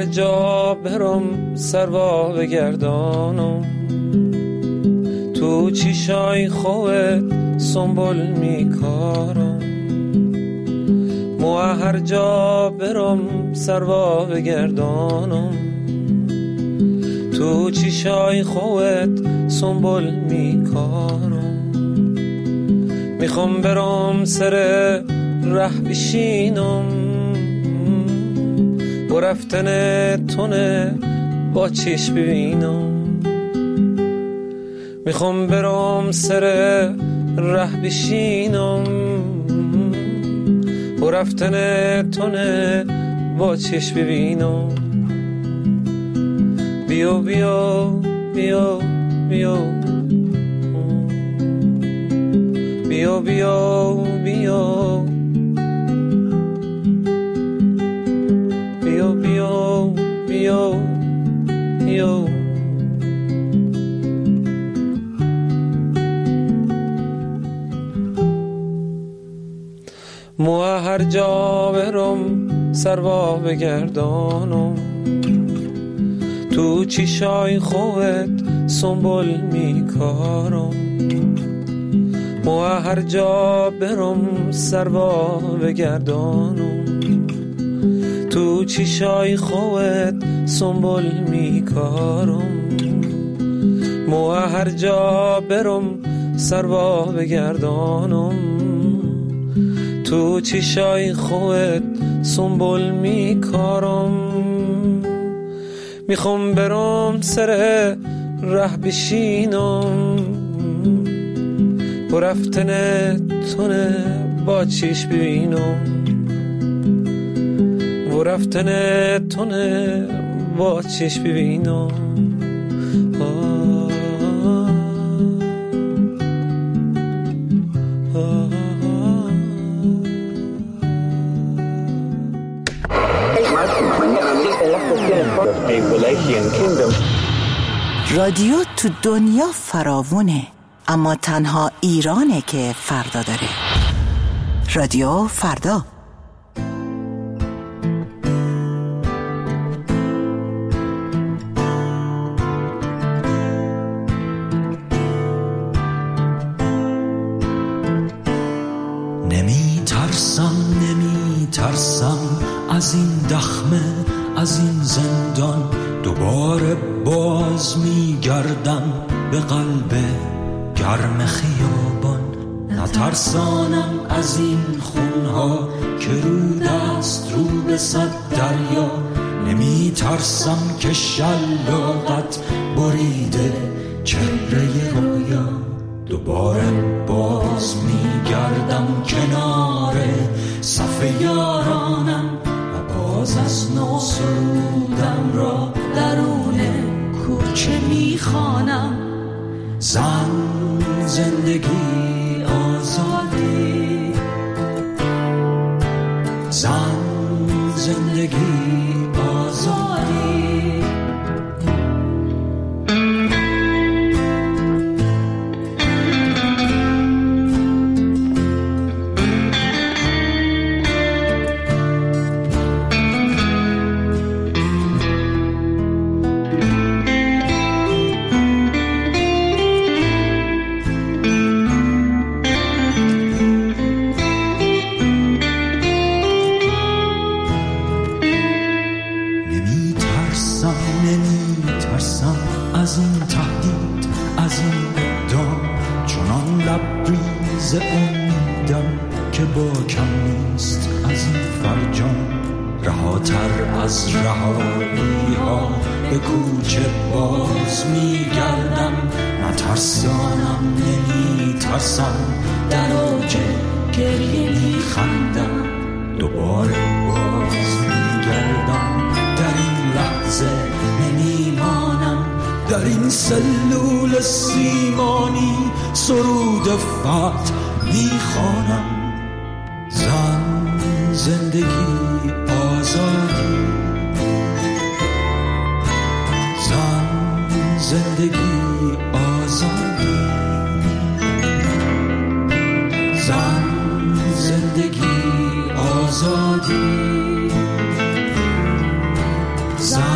جا برم سروا بگردانم، تو چیشای خوت سنبول میکارم. مو هر جا برم سروا بگردانم، تو چیشای خوت سنبول میکارم. میخوام برم سر ره بشینم، و رفتن تونه با چشم ببینم. میخوام برم سر ره بشینم، و رفتن تونه با چشم ببینم. بیا بیا بیا بیا بیا بیا بیا بیا بیا بیا بیا. مو هر جا برم سروا بگردانم، تو چیشای خوت سنبول میکارم. مو هر جا برم سروا بگردانم، تو چیشای خوت سنبول میکارم. مو هر جا برم سروا بگردانم، تو چیشای خوت سنبول میکارم. میخوام برم سر ره بشینم، و رفتن تونه با چشم ببینم. و رفتن تونه با چشم ببینم. رادیو تو دنیا فراوونه، اما تنها ایرانه که فردا داره. رادیو فردا. نمی ترسم از این دخمه، از این زندان. دوباره باز میگردم به قلب گرم خیابان. نترسانم از این خونها که رو دست رو به صد دریا. نمی ترسم که شلاقت بریده چهره رویا. دوباره باز میگردم کنار صف یارانم، و باز از نو سرودم را درون کوچه میخوانم. زن، زندگی، آزادی. زن، زندگی، آزادی. از این تهدید، از این اقدام، چنان لبریز امیدم که با کم نیست از این فرجام. رهاتر از رهایی ها به کوچه باز میگردم. نترسانم، نمی ترسم، در اوج گریه میخندم. دوباره باز میگردم، در این لحظه نمیمانم. در این سلول سیمانی سرود فتح میخوانم. زن، زندگی، آزادی. زن، زندگی، آزادی. زن، زندگی، آزادی. زن،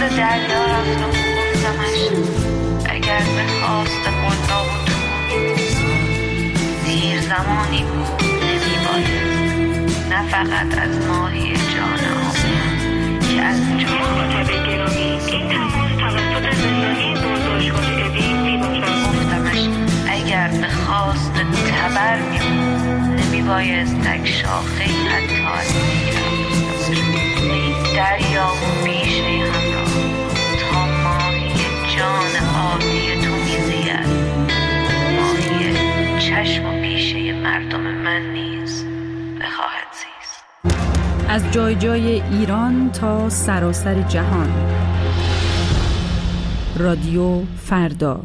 دریا رفتم و گفتمش اگر به خواست قلا و تو دیر زمانی بود نمیباید نه فقط از ماهی جان آبی که از جان مخاطب گرامی این تماس توسط زندانی بازداشتگاه اوین میباشد. گفتمش اگر به خواست تبر میبود نمیبایستک شاخه‌ای حتی از دریا و بیشه همراه تا ماهی جان عادی تو میزید ماهی چشم و بیشه مردم من نیز بخواهد زیست. از جای جای ایران تا سراسر جهان. رادیو فردا.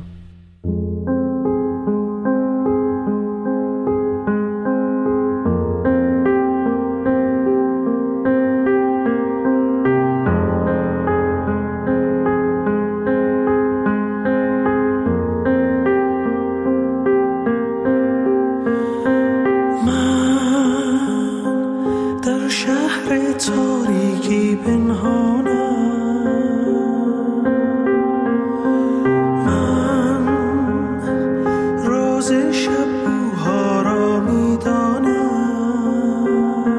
تاریکی پنهانم، من روز شب بوها را میدانم،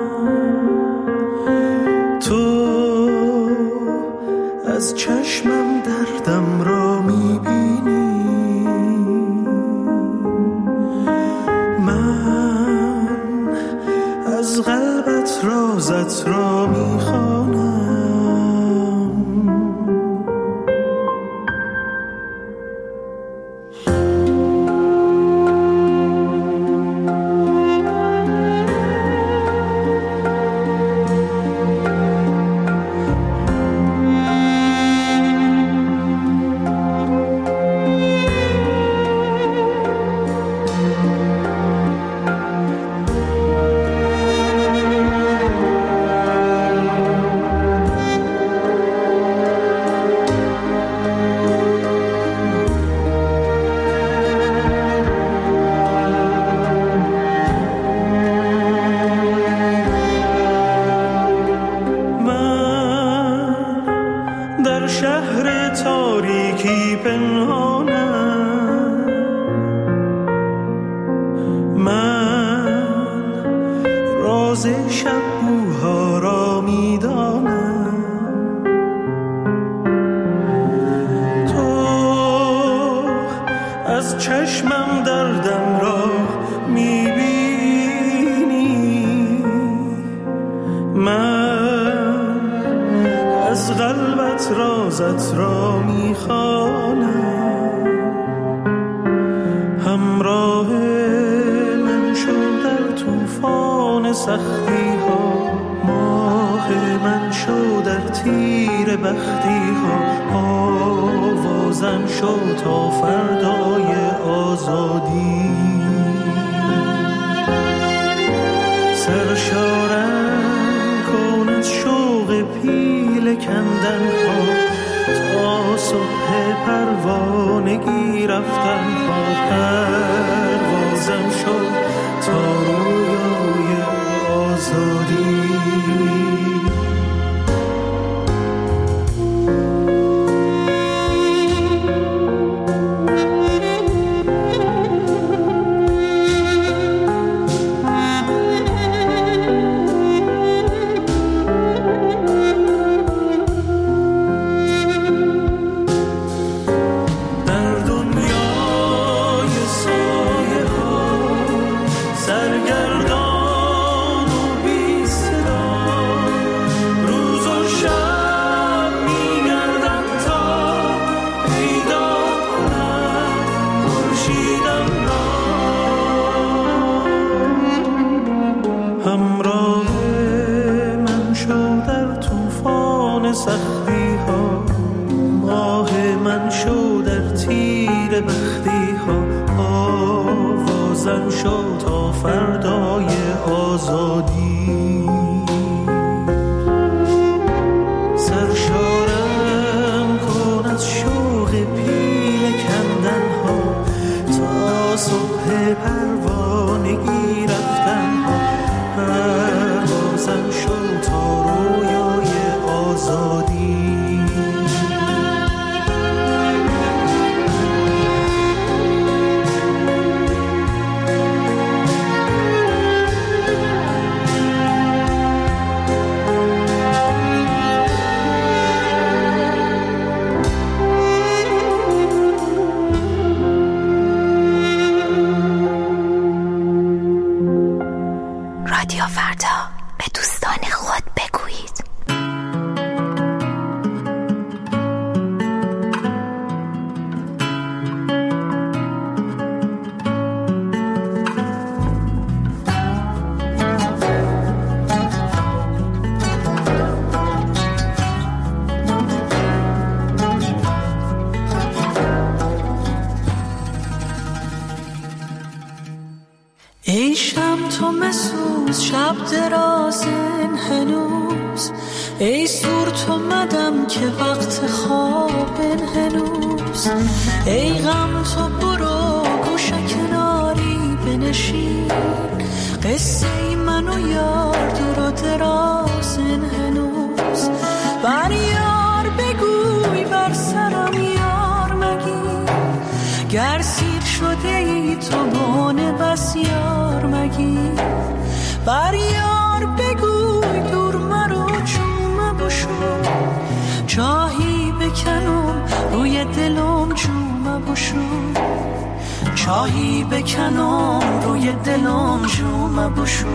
تو از چشمم دردم را میبینی، من از قلبت رازت را میخوانم. در شهر تاریکی پنهانم، من راز شب بوها را میدانم، تو از چشمم دردم را میبینی، من از قلبت رازت را میخوانم. همراه من شو در طوفان سختی ها، ماه من شو در تیر بختی ها، آوازم شو تا فردای آزادی. سرشارم کن از شوق پیل کندن ها، تا صبح پروانگی رفتن ها، پروازم شد تا رویای آزادی. همراه من شو در طوفان سختی ها، ماه من شو در تیر بختی ها، آوازم شو تا فردای آزادی. سرشارم کن از شوق پیل کندن ها، تا صبح پروانگی رفتن ها، پروازم شو تا رویای آزادی. ای صورت اومدم که وقت خواب هنوز، ای غم تو برو گوشه کناری بنشین، قصه ای من و یار دور و درازن هنوز. بر یار بگوی بر سرم یار مگی، گر سیر شده ای تو بانه بس یار مگی. بر یار بگوی دور مرو چوم بشو، چاهی بکنم روی دلم جوم بشو، چاهی بکنم روی دلم جوم بشو.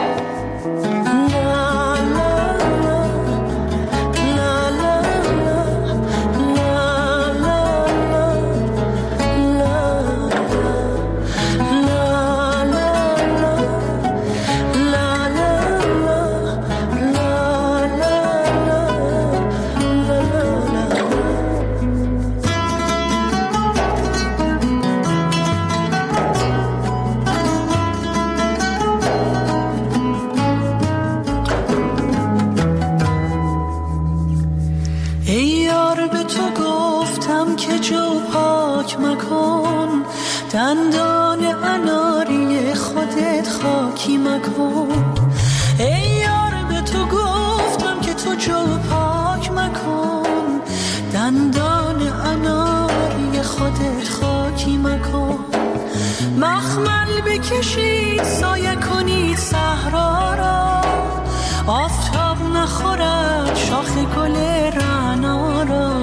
دندان اناری خودت خاکی مکن، ای یار به تو گفتم که تو جو پاک مکن، دندان اناری خودت خاکی مکن. مخمل بکشید سایه کنید صحرا را، آفتاب نخورد شاخ گل رعنا را.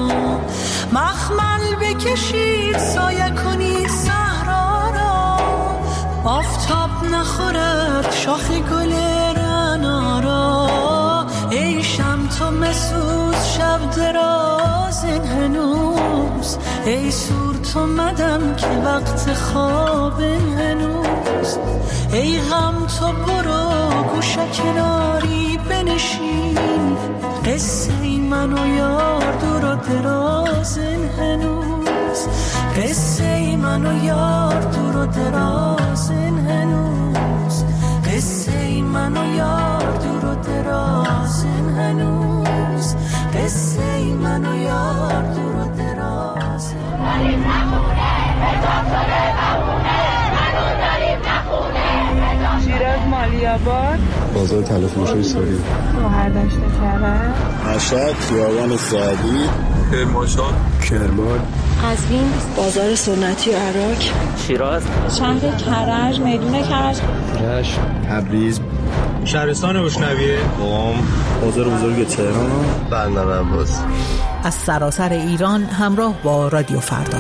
مخمل بکشید سایه کنید صحرا را، آفتاب نخورد شاخ گل رعنا را. ای شم تو مسوز شب درازن هنوز، ای صورت اومدم که وقت خواب هنوز، ای غم تو برو گوشه کناری بنشین، قصه ای من و یار دور و درازن هنوز، قصه ای من و یار دور و درازن هنوز، قصه ای من و یار دور و درازن هنوز، قصه ای من و یار دور و درازن. داریم نخونه بدان ساله نمونه، منو داریم نخونه. شیراز مالیاباد، بازار تلفروشی ساری، گوهر دشت کرد، مشهد خیابان سعدی، کرمانشاه، کرمان، قزوین، بازار سنتی عراق، شیراز، شهر کرج، میدون کرج، رشت، تبریز، شهرستان اشنویه، قم، بازار بزرگ تهران، بندر عباس. از سراسر ایران همراه با رادیو فردا.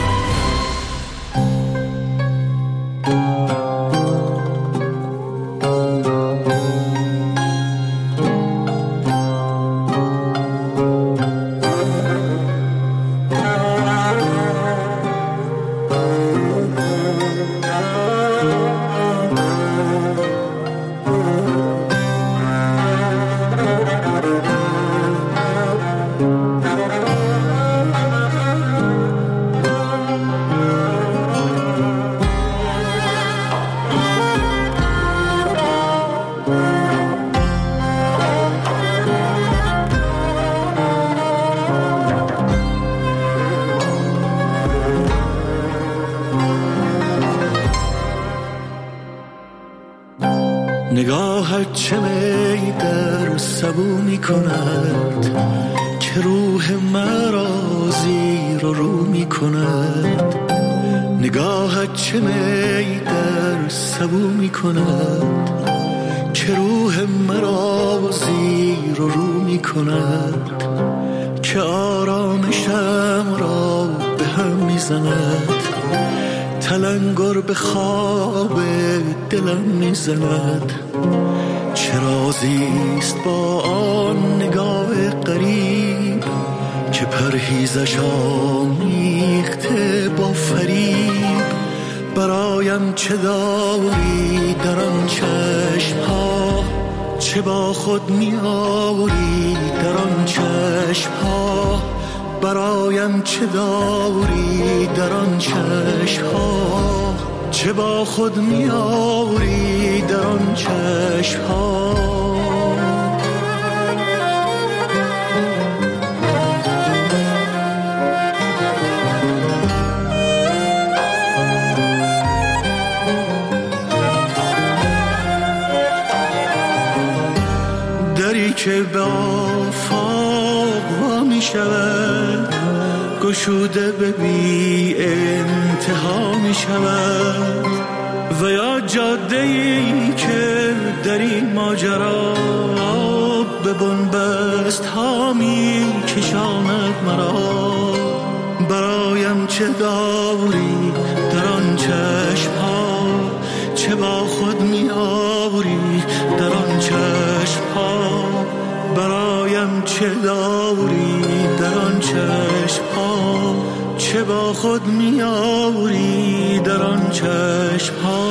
نگاهت چه میدر سبونی کند، که روح مرا زیر و رو می کند. نگاهت چه میدر سبونی کند، که روح مرا زیر و رو می کند. که آرامشم را به هم می زند، تلنگر به خواب دلم میزند. چه رازیست با آن نگاه غریب، که پرهیزش آمیخته با فریب. برایم چه داری در آن چشم‌ها، چه با خود می‌آوری در آن چشم‌ها. برایم چه داری در آن چشم‌ها، چه با خود می‌آوری در آن چشم‌ها. که به آفاق وا می شود، گشوده به بی انتها می شود، و یا جاده‌ای که در این ماجرا به بنبست ها می کشاند مرا. برایم چه داری در آن چشم ها، چه با خود می آوری در آن چشم ها. برایم چه داری در آن چشم ها، چه با خود می آوری در آن چشم ها.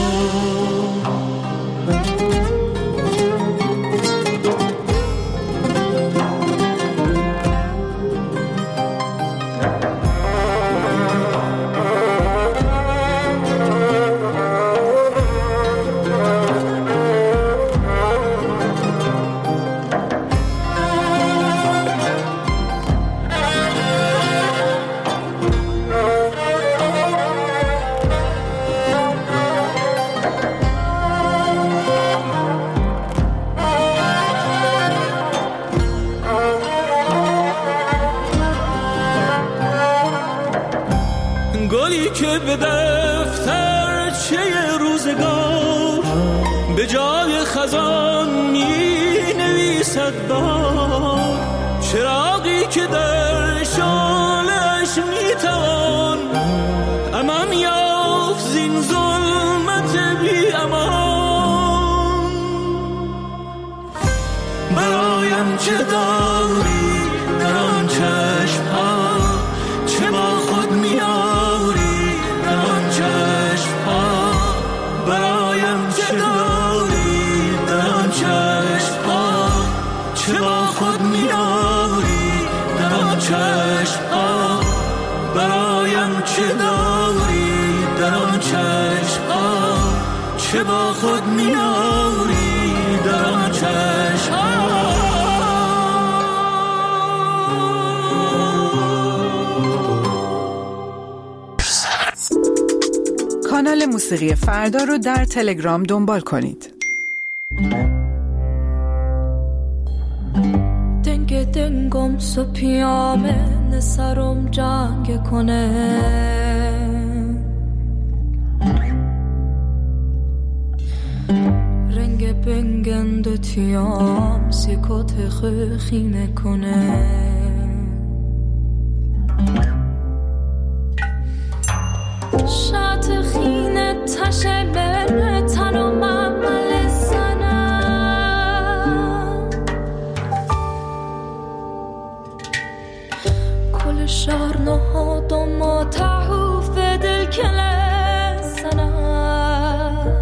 گلی که به دفترچه روزگار به جای خزان می نویسد بار، چراغی که در شعله‌اش می توان امان یافت زین ظلمت بی امان. برایم چه داری در آن چشم ها، چه با خود می آوری در آن چشم ها. برایم چه داری در آن چشم ها، چه با خود می آوری در آن چشم ها. برایم چه داری در آن چشم ها، چه با خود می آوری در آن چشم ها. کانال موسیقی فردا رو در تلگرام دنبال کنید. دنگ دنگم سپیامه نسرم جنگ کنه، رنگ بنگند تیام سیکوت خیمه کنه. شات خینه تشه بره تنو عمل زنم، کل شهر نهادم و تحوف دل کله زنم.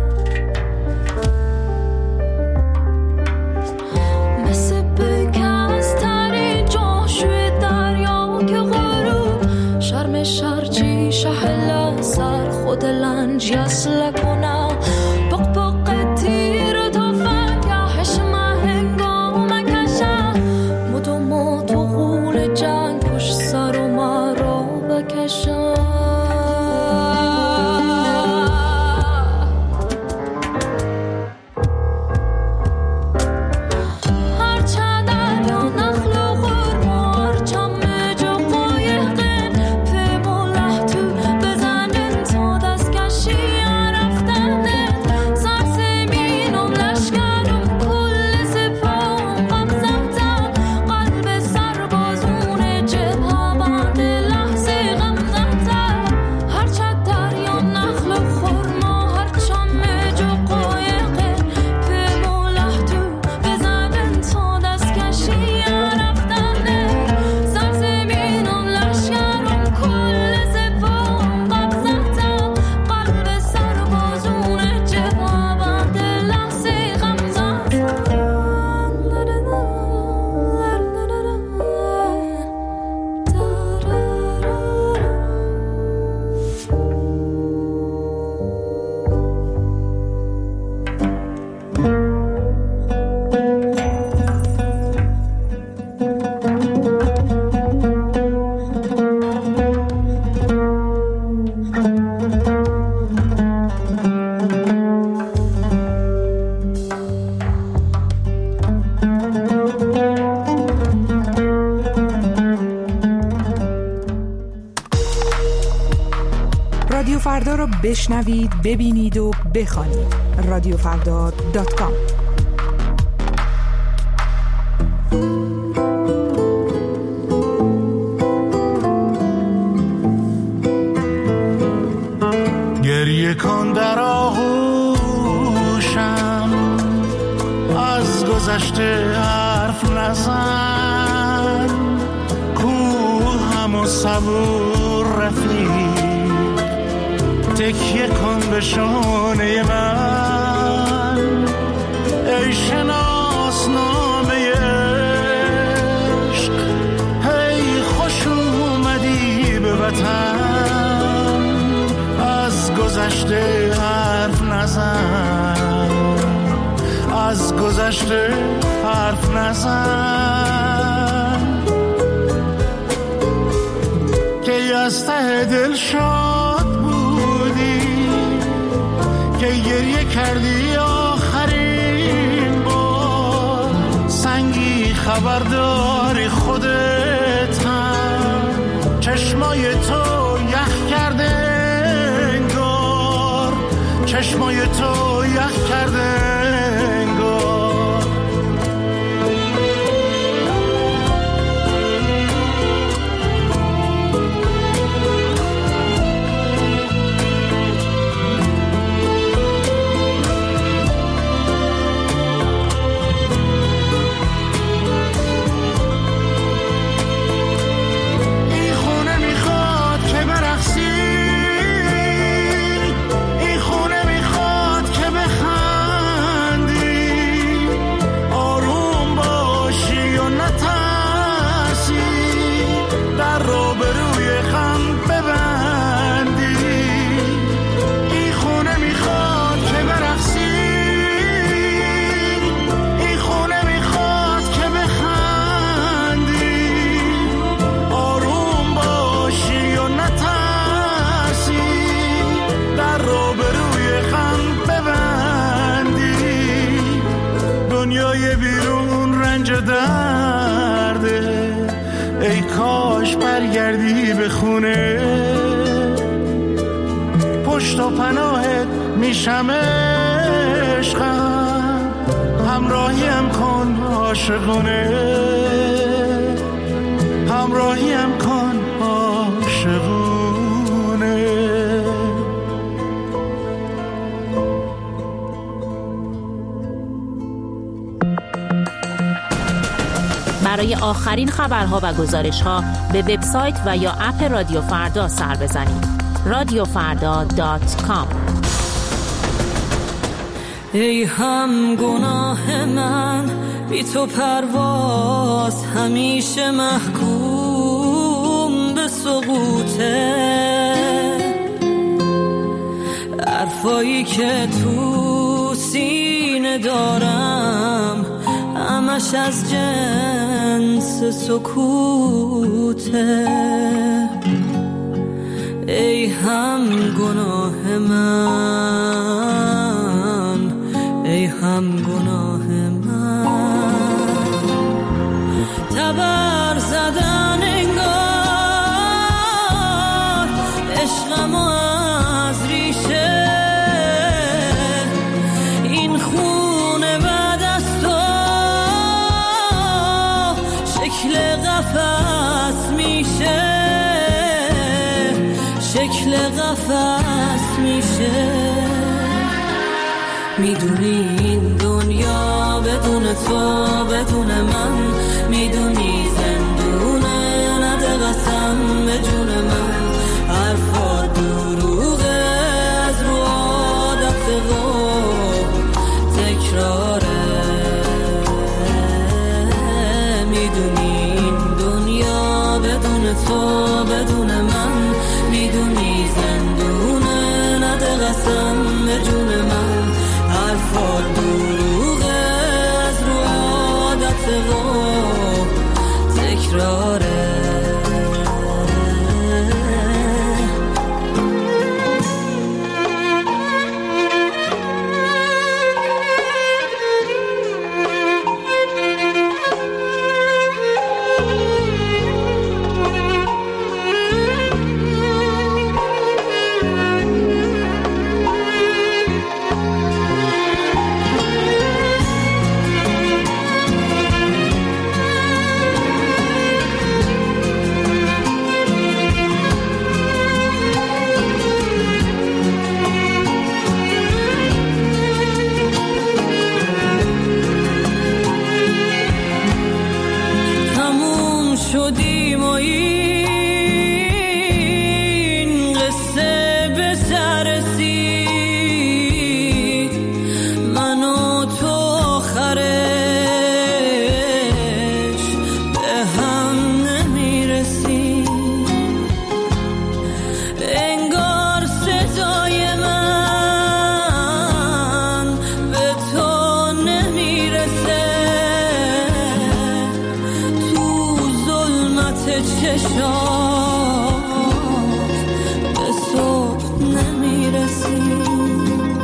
مثل بکستری جاشوی دریا که غروب شرم شرچی شهلا سر خود لنج یسل کنم. بق بق تیر تا فنگهش هنگام کشم، مدوم تو غول جنگ پشت سر و مرا بکشم. رفت رادیو فردا رو بشنوید، ببینید و بخوانید. رادیوفردا.com. گریه کن در آغوشم، از گذشته حرف نزن، کوهم و صبور رفیق، تکیه کن به شانه من، ای شناسنامه عشق، هی خوش اومدی به وطن، از گذشته حرف نزن، از گذشته حرف نزن، که از ته دل شاد بودی، که گریه کردی آخرین بار، سنگی خبرداری خودت هم، چشمای تو یخ کرده انگار، چشمای تو یخ کرده انگار. دنیای بیرون رنج درده، ای کاش برگردی به خونه، پشت و پناهت میشم عشقم، همراهیم کن عاشقونه، همراهیم کن عاشقونه. برای آخرین خبرها و گزارش‌ها به وبسایت و یا اپ رادیو فردا سر بزنید. رادیوفردا.com. ای هم گناه من، بی تو پرواز همیشه محکوم به سقوطه، حرفایی که تو سینه دارم همش از جنس سکوته. ای هم گناه من، ای هم گناه من، تبر زدن انگار عشقم از ریشه، این خونه بعد از تو شکل قفس میشه، شکل قفس میشه. میدونی این دنیا بدون تو بدون من، میدونی زندونه، نده قسم به جون من، حرفا دروغه از رو عادت و تکراره. میدونی این دنیا بدون تو بدون من، میدونی زندونه، نده قسم به جون من، حرفا دروغه از رو عادت و تکراره. شدیم و این قصه به سر رسید، من و تو آخرش به هم نمیرسیم. انگار صدای من به تو نمیرسه، تو ظلمت چشات به صبح نمیرسیم.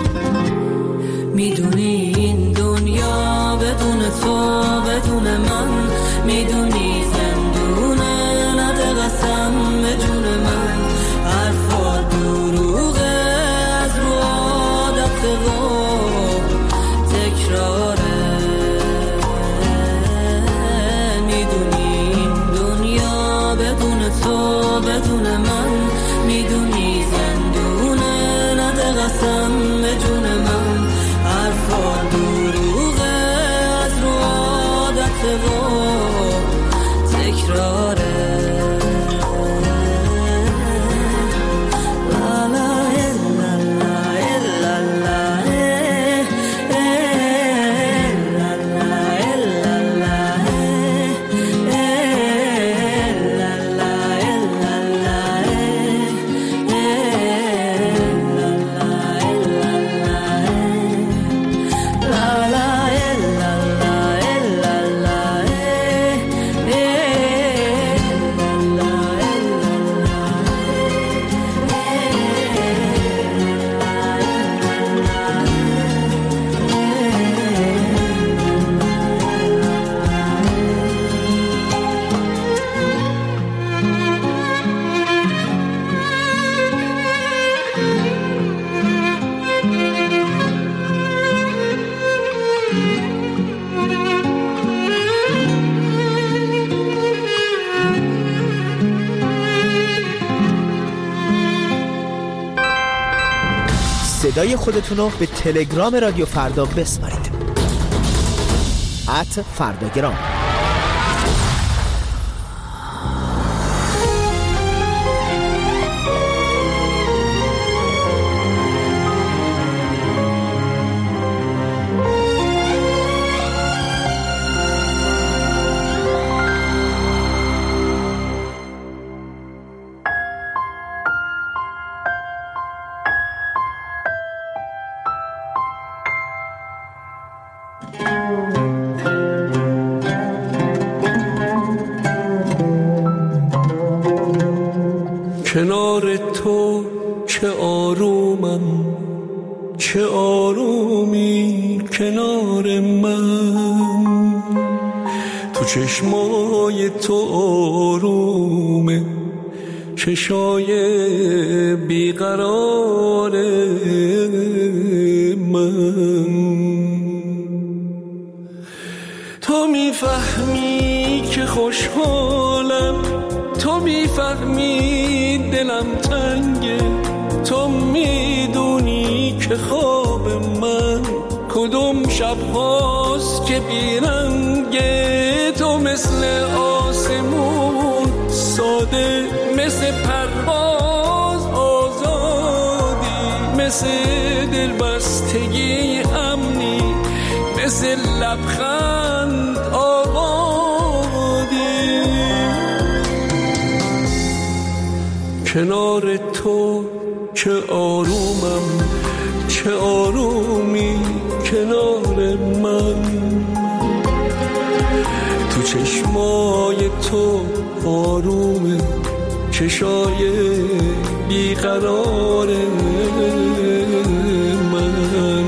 میدونی این دنیا بدون تو بدون من، میدونی زندونه نده قسم به جون من. حرفا دروغه از رو عادت و تکراره. میدونی این دنیا بدون تو بدون من، میدونی زندونه نده قسم به جون من. حرفا دروغه از رو عادت و تکراره. صدای خودتون رو به تلگرام رادیو فردا بسپارید. @فرداگرام. کنار تو چه آرومم، چه آرومی کنار من. تو چشمای تو آرومه، چشای بیقرار من. تو میفهمی که خوشحالم، تو میفهمی دلم تنگه، تو میدونی که خواب من کدوم شب هاست که بیرنگه. تو مثل آسمون ساده، مثل پرواز آزادی، مثل دلبستگی امنی، مثل لبخند آبادی. کنار تو چه آرومم، چه آرومی کنار من. تو چشمای تو آرومه، چشای بیقرار من.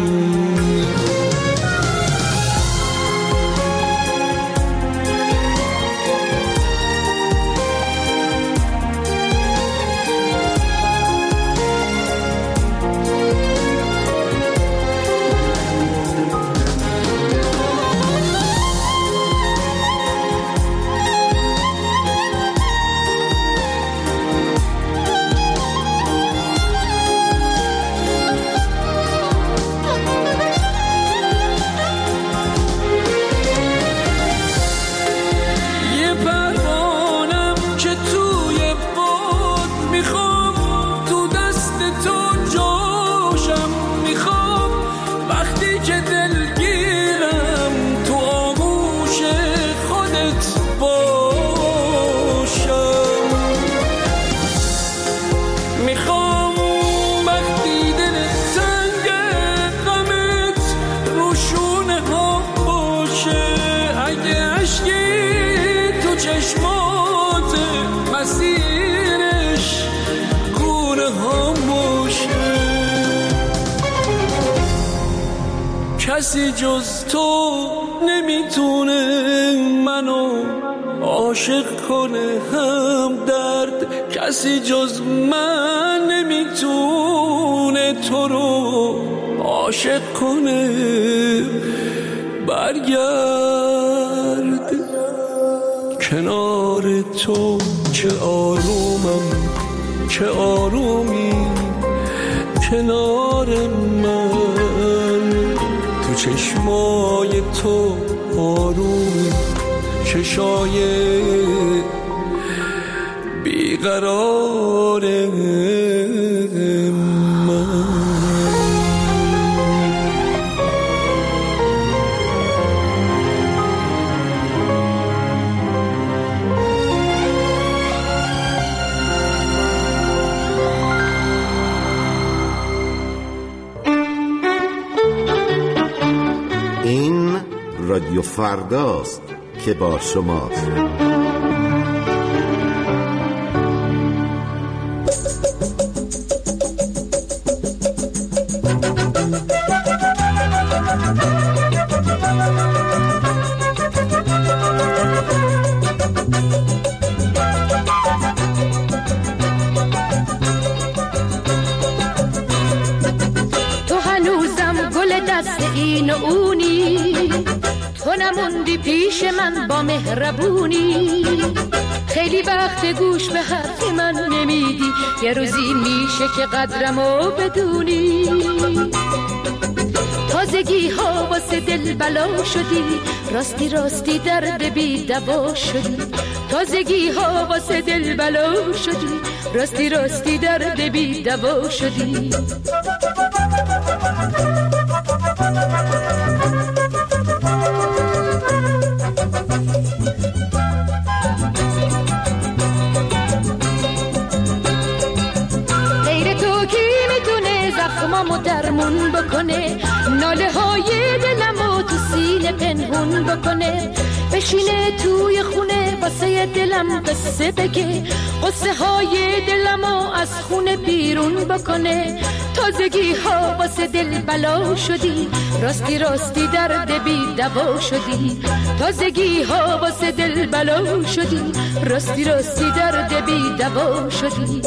کسی جز تو نمیتونه منو عاشق کنه هم درد، کسی جز من نمیتونه تو رو عاشق کنه. برگرد کنار تو، چه آرومم چه آرومی کنار من، تو چشمای تو آرومی، چشای بیقرار من. این رادیو فرداست که با شماست. تو هنوزم گل دست این و اونی، تو نموندی پیش من با مهربونی. خیلی وقت گوش به حرف من نمیدی، یه روزی میشه که قدرمو بدونی. تازگی ها واسه دل بلا شدی، راستی راستی درد بی دوا شدی. تازگی ها واسه دل بلا شدی، راستی راستی درد بی دوا شدی. زخمامو درمون بکنه، ناله های دلمو تو سینه پنهون بکنه. بشینه توی خونه واسه دلم قصه بگه، قصه های دلمو از خونه بیرون بکنه. تازگی ها واسه دل بلا شدی، راستی راستی درد بی دوا شدی. تازگی ها واسه دل بلا شدی، راستی راستی درد بی دوا شدی.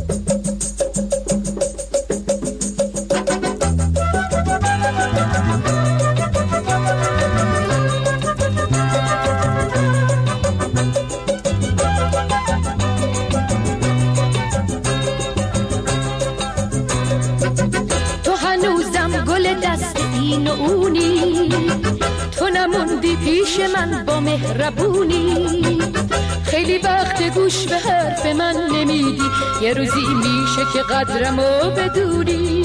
تو نموندی پیش من با مهربونی. خیلی وقت گوش به حرف من نمیدی، یه روزی میشه که قدرمو بدونی.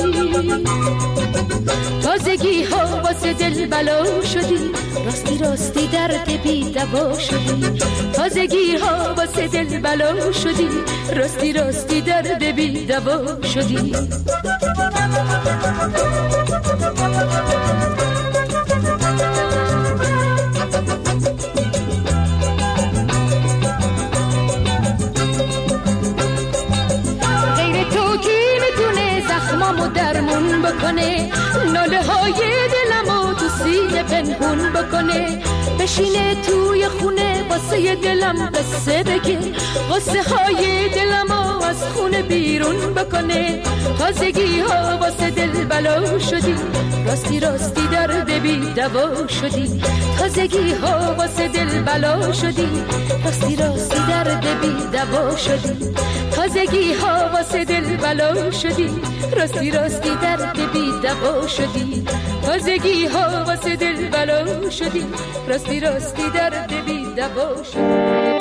تازگی ها واسه دل بلا شدی، راستی راستی درد بی دوا شدی. تازگی ها واسه دل بلا شدی، راستی راستی درد بی دوا شدی. زخمامو درمون بکنه، ناله های دلمو تو سینه پنهون بکنه. بشینه توی خونه واسه دلم قصه بگه، قصه های دلمو از خونه بیرون بکنه. تازگی ها واسه دل بلا شدی، راستی راستی درد بی دوا شدی. تازگی ها واسه دل بلا شدی، راستی راستی درد بی دوا شدی. تازگی ها واسه دل بلا شدی، راستی راستی درد بی دوا شدی. تازگی ها واسه دل بلا شدی، راستی راستی درد بی دوا شدی.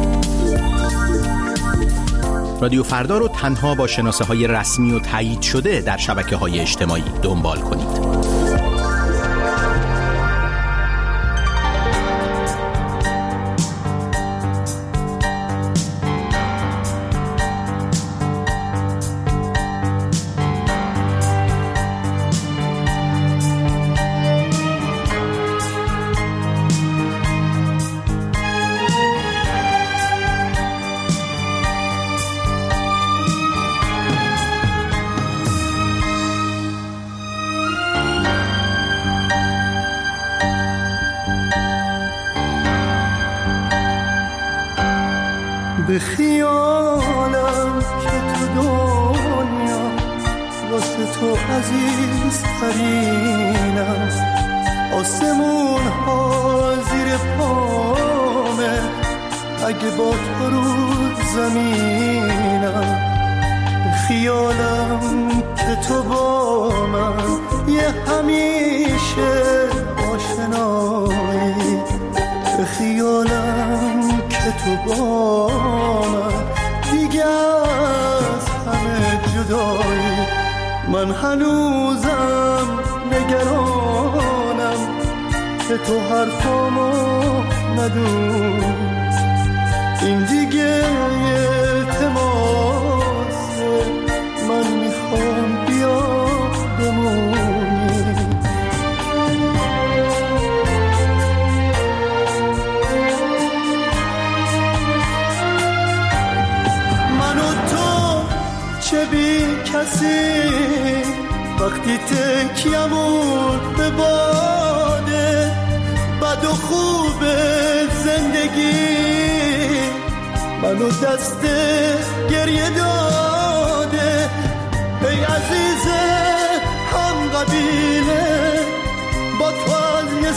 رادیو فردا رو تنها با شناسه های رسمی و تایید شده در شبکه‌های اجتماعی دنبال کنید. به خیالم که تو دنیا واسه تو عزیز ترینم، آسمون ها زیر پامه اگه با تو رو زمینم. به خیالم که تو با من یه همیشه آشنایی، به خیالم که تو با من دیگه از همه جدایی. من هنوزم نگرانم که تو حرفامو ندونی، این دیگه التماسه، من میخوام بیا بمونی. من و تو چه بی کسی وقتی تکیمون به باده، بد و خوب زندگی منو دست گریه داده. ای عزیز هم قبیله با تو از یه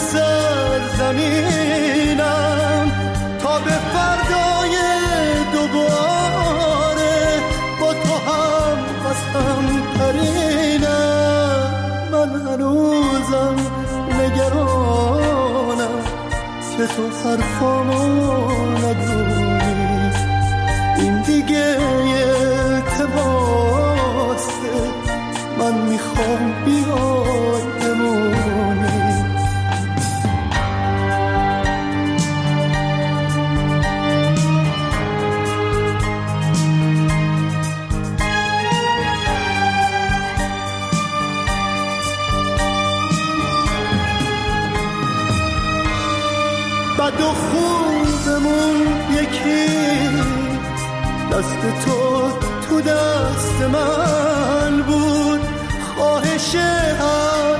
سرزمینم، تا به فردای دوباره با تو هم قسم ترینم. من هنوزم نگرانم که تو حرفامو ندونی، این دیگه التماسه، من میخوام بیای بمونی. بد و خوبمون یکی، دست تو دست من بود، خواهش هر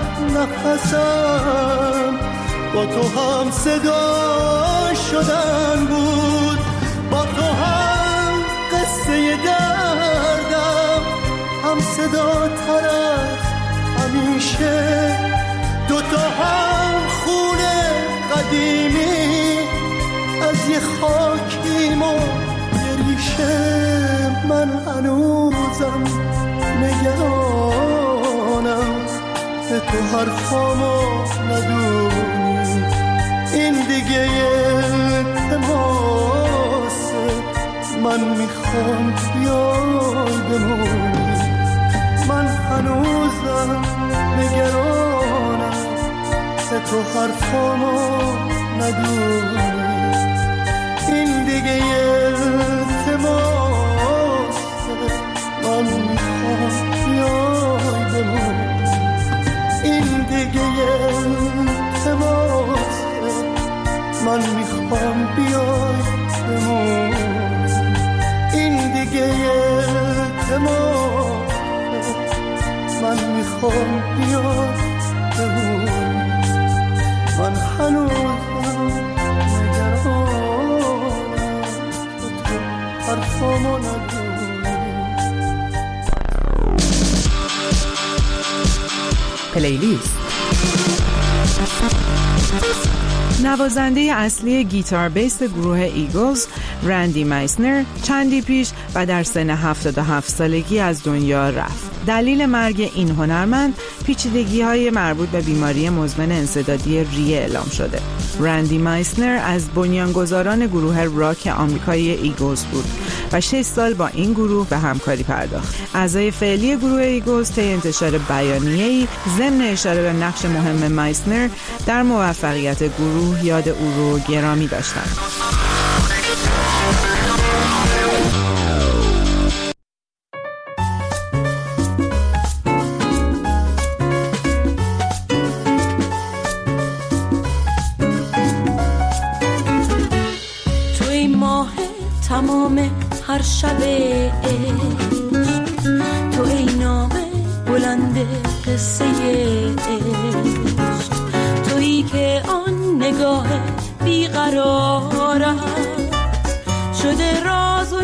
نفسم با تو هم صدا شدن بود، با تو هم قصه دردم هم صدا تر از همیشه، دوتا هم خونه قدیمی از یه خاکیم و ریشه. من هنوزم نگرانم که تو حرفامو ندونی، این دیگه التماسه، من میخوام بیای بمونی. من هنوزم نگرانم که تو حرفامو ندونی، این دیگه التماسه، من میخوام بیای بمونی، این دیگه التماسه، من میخوام بیای بمونی، این دیگه التماسه، من میخوام بیای بمونی. من هنوزم نگرانم که تو حرفامو ندونی. پلیلیست. نوازنده اصلی گیتار بیس گروه ایگلز رندی مایسنر چندی پیش و در سن 77 سالگی از دنیا رفت. دلیل مرگ این هنرمند پیچیدگی‌های مربوط به بیماری مزمن انسدادی ریه اعلام شده. رندی مایسنر از بنیانگذاران گروه راک آمریکایی ایگلز بود و 6 سال با این گروه به همکاری پرداخت. اعضای فعلی گروه ایگلز طی انتشار بیانیه‌ای ضمن اشاره به نقش مهم مایسنر در موفقیت گروه یاد او رو گرامی داشتند. تمام هر شب تو ای نام بلند قصه عشق، تویی که آن نگاه بیقرارم شده راز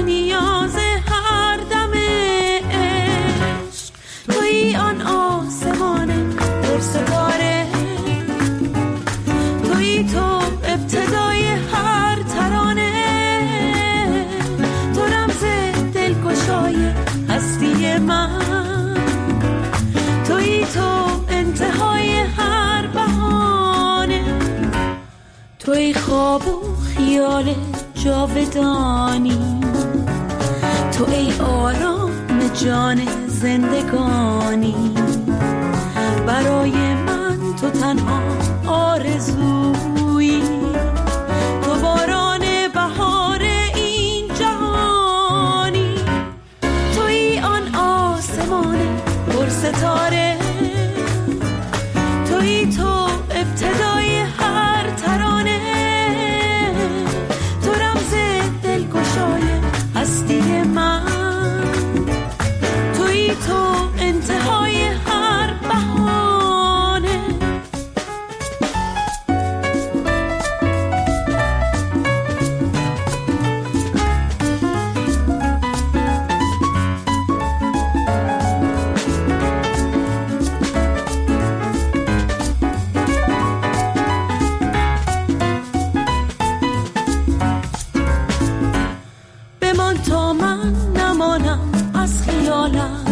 هستی من، تویی تو انتهای هر بهانه، تویی خواب و خیال جاودانی، تو ای آرام جان زندگانی، برای من تو تنها آرزویی، تو باران بهار این جهانی، تویی آن آسمان پر ستاره، تویی تو ابتدای هر ترانه، تو رمز دلگشای هستی من، تویی تو انتهای هر بهانه. بمان تا من نمانم از خیالم،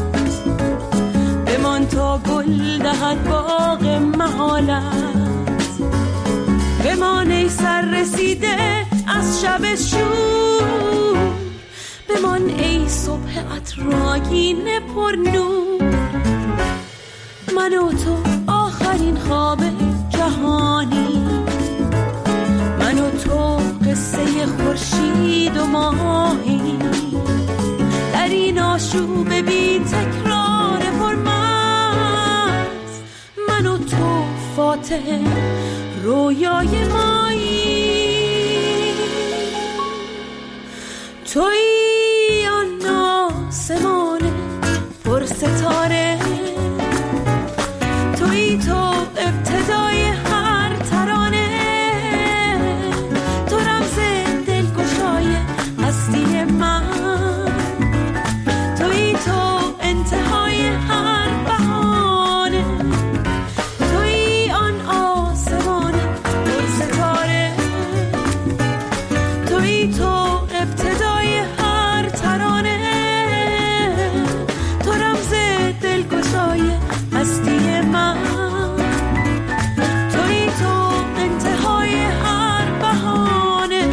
بمان تا گل دهد باغ محالت، بمان ای سر رسیده از شب شور، بمان ای صبح عطرآگین پر نور، من و تو آخرین خواب جهانی، من و تو قصه خورشید و ماهی، در این آشوب بی تکرار پرمرز، من و تو فاتح رویای مایی، تویی آن آسمان پر ستاره، تویی تو ابتدای هر ترانه، تو رمز دلگشای هستی من، تویی تو انتهای هر بهانه، تویی آن آسمان پر ستاره، تویی تو ابتدای هر ترانه، تو رمز دلگشای هستی من، تویی تو انتهای هر بهانه.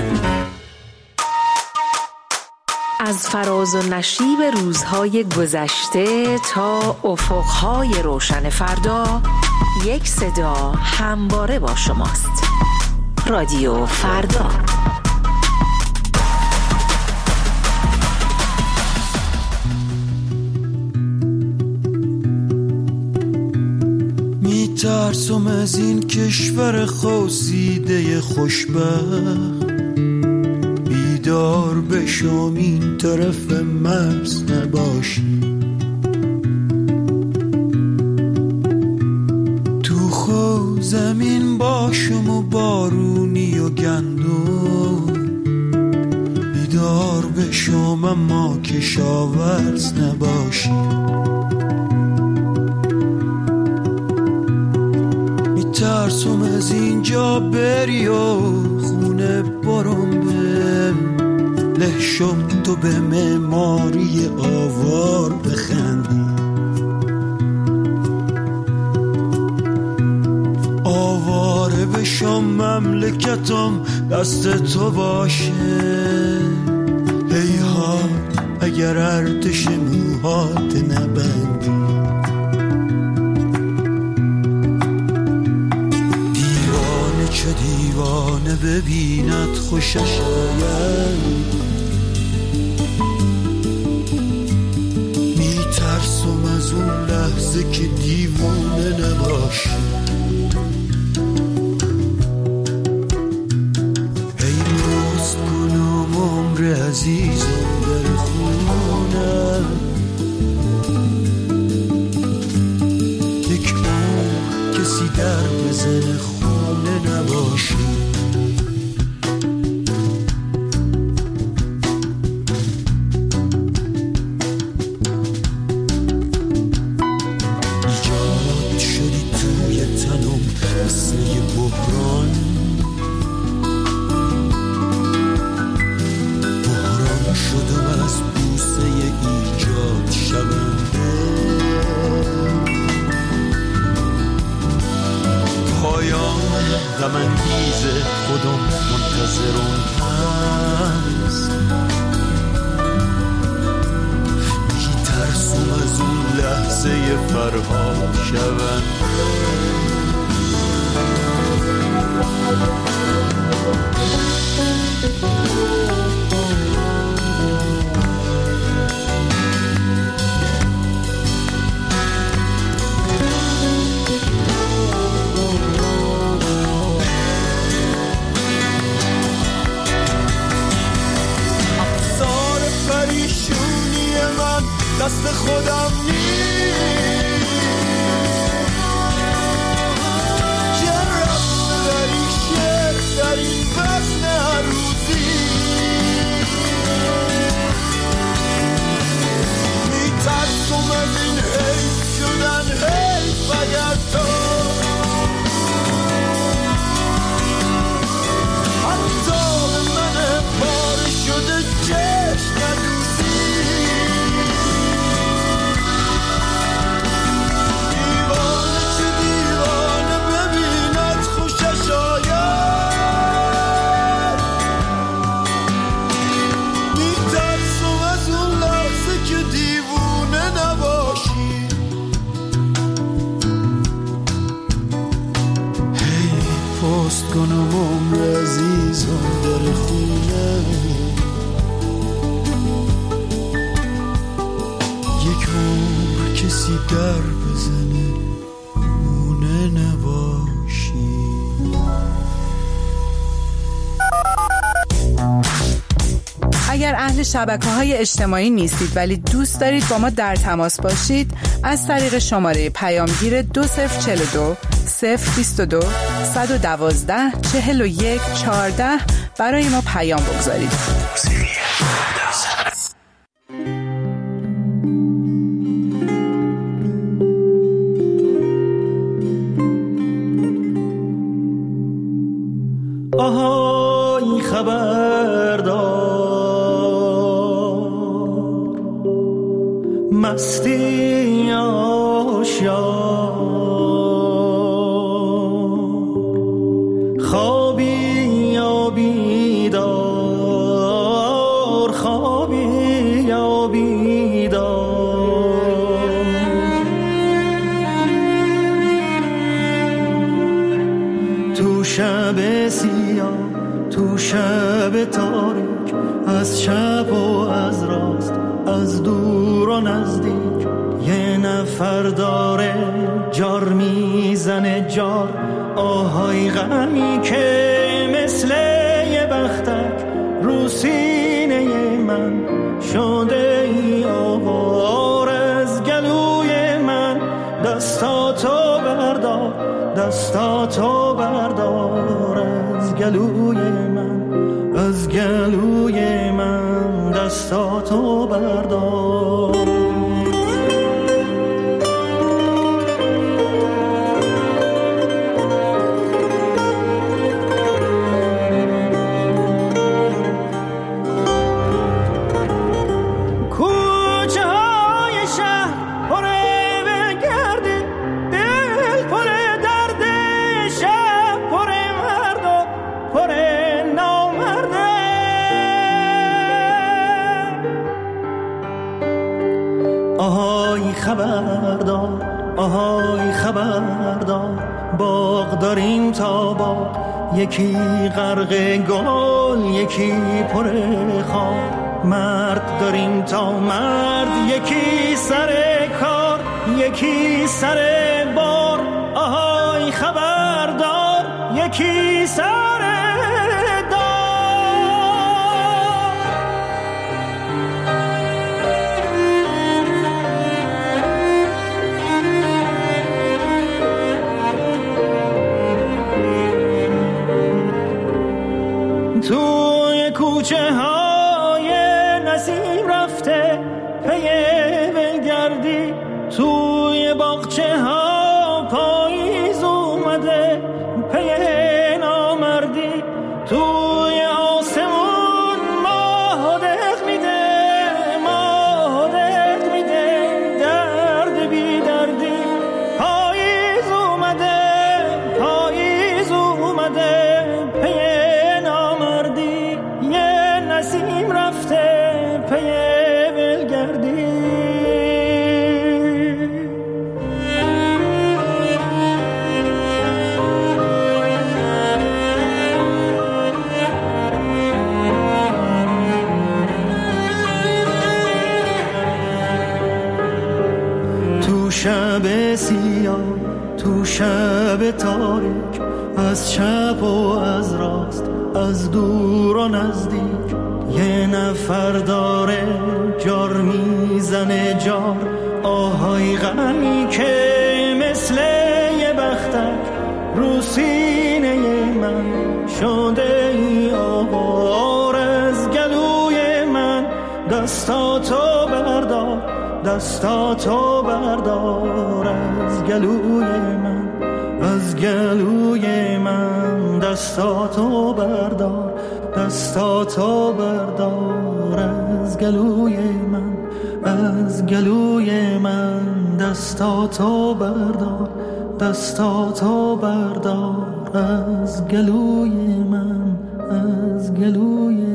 از فراز و نشیب روزهای گذشته تا افقهای روشن فردا، یک صدا همواره با شماست. رادیو فردا. میترسم از این کشور خواسیده خوشبخت، بیدار بشم این طرف مرز نباشی، تو خود زمین باشم و بارونی و گندم، بیدار بشم اما کشاورز نباشی، میترسم از اینجا بری و خونه برم به لهشم، تو به معماری آوار بخندی، آواره بشم مملکتم دست تو باشه، هیهات اگر ارتش موهات نبندی، دیوانه چه دیوانه ببیند خوشش آید، میترسم از اون لحظه که دیوانه نباشی، ای راست کنم عمر عزیزم در خونه، یک عمر کسی در بزن خونه نباشی، فرها شوند. دست خودم نیست جرم ببری شعر در این وزن هر روزی میترسم از این حیف شدن حیف اگر تو حتی به من پاره شده چشم ندوزی. کنم عمر عزیزم در خونه یک عمر کسی در بزنه مونه نباشی. اگر اهل شبکه‌های اجتماعی نیستید ولی دوست دارید با ما در تماس باشید، از طریق شماره پیامگیر 2042 022 112 41 14 برای ما پیام بگذارید. آهای خبردار مستی آشیار خوابی یا بیدار خوابی یا بیدار تو شب سیاه تو شب تاریک از چپ و از راست از دور و نزدیک یه نفر داره جار میزنه جار. آهای غمی که مثل یه بختک رو سینه من شده ای آوار از گلوی من. دستاتو بردار دستاتو بردار از گلوی من از گلوی من دستاتو بردار. خبردار آهای خبردار باغ داریم تا باغ یکی غرق گل یکی پر خار. مرد داریم تا مرد یکی سر کار یکی سر بار. آهای خبردار یکی سر توی کوچه های نسیم رفته پی ولگردی توی باغچه ها پاییز اومده پی نامردی توی آسمون ماه دق میده درد بی دردی پاییز اومده پی نامردی یه نسیم رفته پی ولگردی. شب سیاه، تو شب تاریک، از چپ و از راست، از دور و نزدیک، یه نفر داره جار میزنه جار، آهای غمی که مثل یه بختک رو سینه من شده ای آوار. از گلوی من دستاتو بردار، دستاتو بردار، از گلوی من، از گلوی من دستاتو بردار، دستاتو بردار، از گلوی من، از گلوی من دستاتو بردار، دستاتو بردار، از گلوی من، از گلوی